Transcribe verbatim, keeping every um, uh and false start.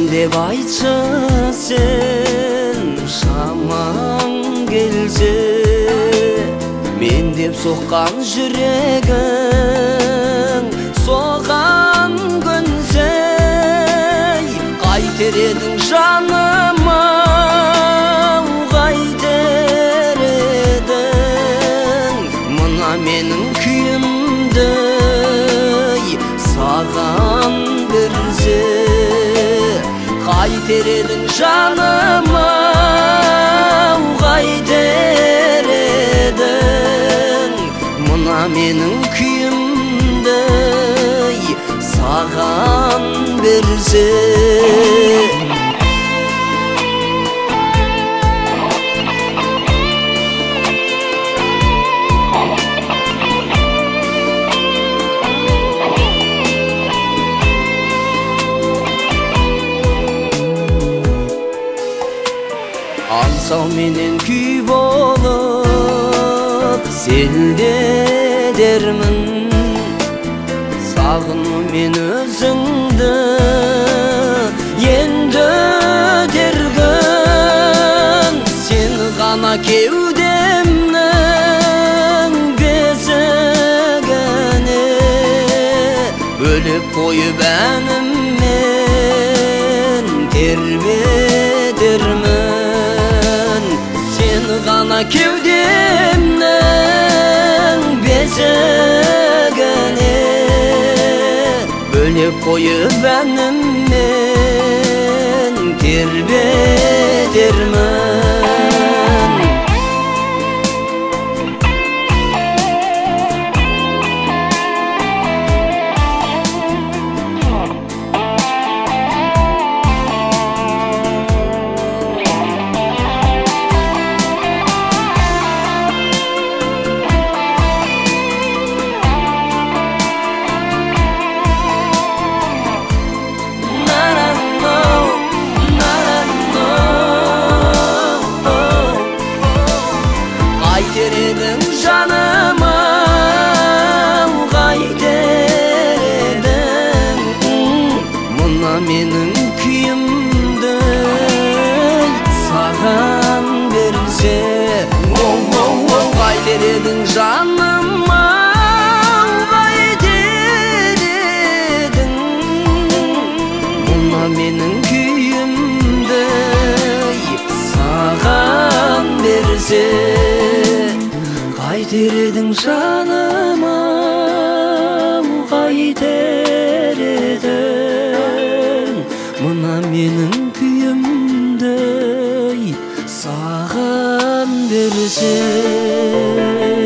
деп айтшы сен, шамаң келсе, мен деп соққан жүрегің соған көнсе, қайтер едің жаныма, қайтер едің мына менің күйімді саған берсе, қайтер едің жаныма, қайтер едің мына менің күйімді саған берсе. Аңсау менен күй болып селдедермін, сағыну мен өзіңді енді өтергін. Сен ғана кеудемнің бесігіне бөліп қойып әніммен тербетермін. Сен ғана кеудемнің бесігіне бөліп қойып әніммен тербетермін. Қайтер едің жаныма, қайтер едің мына менің күйімді саған берсе. Қайтер едің жаныма, қайтер едің мына менің күйімді саған берсе. Қайтер едің жаныма, қайтер едің мына менің күйімді саған берсе.